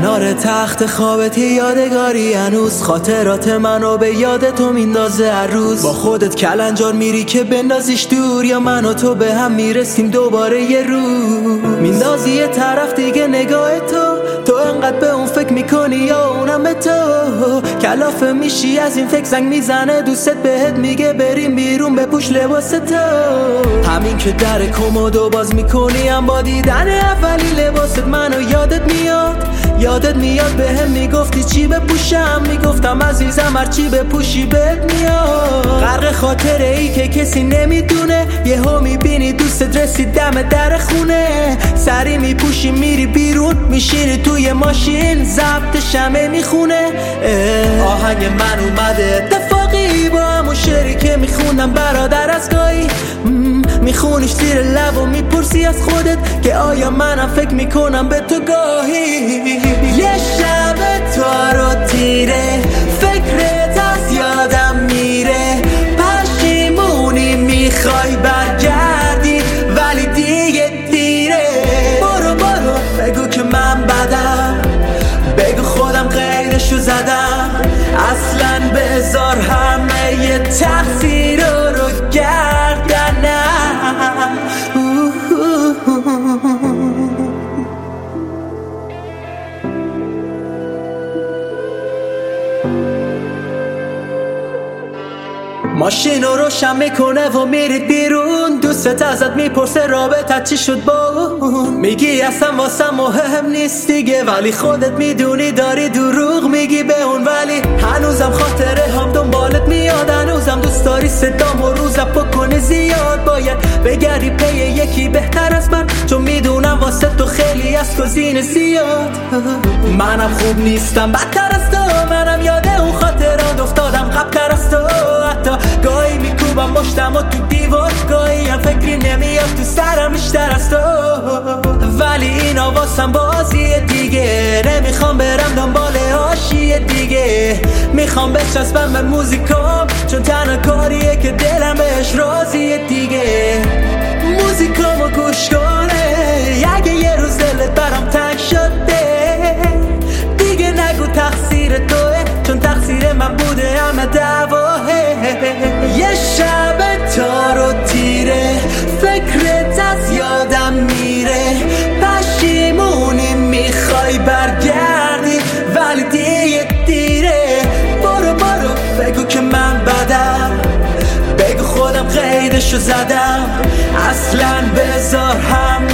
کنار تخت خوابت یادگاری هنوز خاطرات منو به یاد تو میندازه هر روز. با خودت کلنجار میری که بندازیش دور، یا من و تو به هم میرسیم دوباره یه روز. میندازی یه طرف دیگه نگاه تو انقدر به اون فکر میکنی یا اونم به تو کلافه میشی از این فکر، زنگ میزنه دوستت بهت میگه بریم بیرون بپوش لباس تو. همین که در کمدو باز میکنی هم با دیدن اولی لباست منو یادت میاد به هم میگفتی چی بپوشم، میگفتم عزیزم هر چی بپوشی بهت میاد. غرق خاطره ای که کسی نمیدونه، یهو میبینی دوستت رسید دم در خونه، سری میپوشی میری بیرون میشینی توی ماشین ضبط شمه میخونه. آهنگ من اومده اتفاقی با همون شعری که میخوندم برادر از گاهی، میخونیش زیر لب و میپرسی از خودت که آیا منم فکر میکنم به تو گاهی. یه شب تارو تیره فکرت از یادم میره، پشیمونی میخوای برگردی ولی دیگه دیره. برو بگو که من بدم، بگو خودم غیرشو زدم، اصلا بذار همه یه تقصیر رو گردنم. ماشین رو روشن میکنه و میرید بیرون، دوستت ازت میپرسه رابطت چی شد با اون، میگی اصلا واسه مهم نیست دیگه، ولی خودت میدونی داری دروغ میگی به اون. ولی هنوزم خاطره هم دنبالت میاد، هنوزم دوست داری صدام و روزم بکنی زیاد. باید بگردی پی یکی بهتر از من، چون میدونم واسه تو خیلی از گزینه زیاد. منم خوب نیستم بدتر از تو، منم یاده اون خاطرات افتادم قبل‌تر از تو، حتی گاهی میکوبم مشتم و تو دیوار، گاهی هم فکری نمیاد تو سرم بیشتر از تو. ولی اینا واسم بازی دیگه، نمیخوام برم دنبال حاشیه دیگه، میخوام بچسبم به موزیکام چون تنها کاریه که دلم بهش راضیه دیگه. موزیکامو گوش کنه اگه یه روز دلت برام تنگ شده، دیگه نگو تقصیر توه چون تقصیر من بوده همه دعواه. یه شب تارو تیره فکرت از یادم میره، پشیمونی میخوای برگردی ولی دیگه دیره. برو بگو که من بدم، بگو خودم غیرشو زدم، اصلا بذار هم